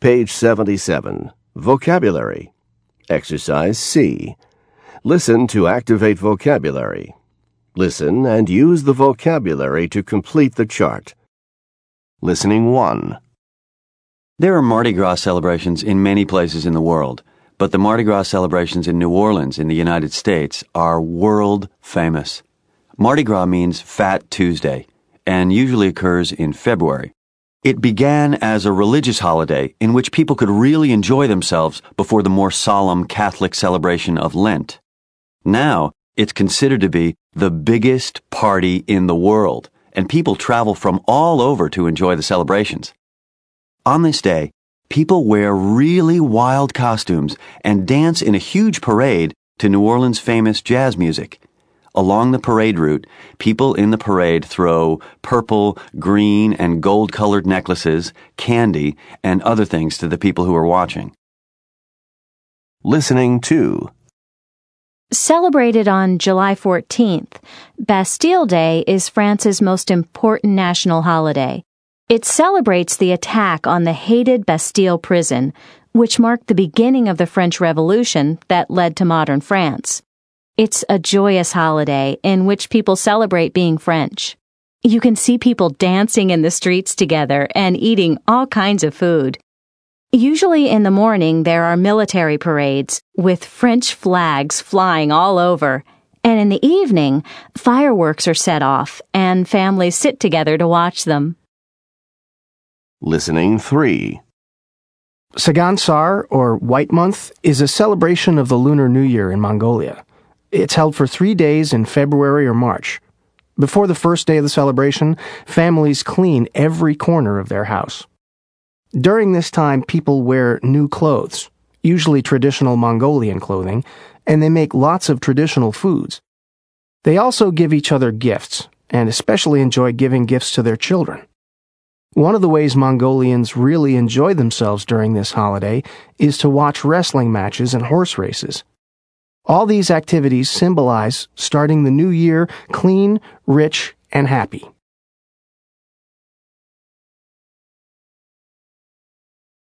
Page 77. Vocabulary. Exercise C. Listen to activate vocabulary. Listen and use the vocabulary to complete the chart. Listening 1. There are Mardi Gras celebrations in many places in the world, but the Mardi Gras celebrations in New Orleans in the United States are world famous. Mardi Gras means Fat Tuesday and usually occurs in February. It began as a religious holiday in which people could really enjoy themselves before the more solemn Catholic celebration of Lent. Now, it's considered to be the biggest party in the world, and people travel from all over to enjoy the celebrations. On this day, people wear really wild costumes and dance in a huge parade to New Orleans' famous jazz music. Along the parade route, people in the parade throw purple, green, and gold-colored necklaces, candy, and other things to the people who are watching. Listening 2. Celebrated on July 14th, Bastille Day is France's most important national holiday. It celebrates the attack on the hated Bastille prison, which marked the beginning of the French Revolution that led to modern France. It's a joyous holiday in which people celebrate being French. You can see people dancing in the streets together and eating all kinds of food. Usually in the morning there are military parades with French flags flying all over, and in the evening fireworks are set off and families sit together to watch them. Listening 3. Sagansar, or White Month, is a celebration of the Lunar New Year in Mongolia. It's held for 3 days in February or March. Before the first day of the celebration, families clean every corner of their house. During this time, people wear new clothes, usually traditional Mongolian clothing, and they make lots of traditional foods. They also give each other gifts, and especially enjoy giving gifts to their children. One of the ways Mongolians really enjoy themselves during this holiday is to watch wrestling matches and horse races. All these activities symbolize starting the new year clean, rich, and happy.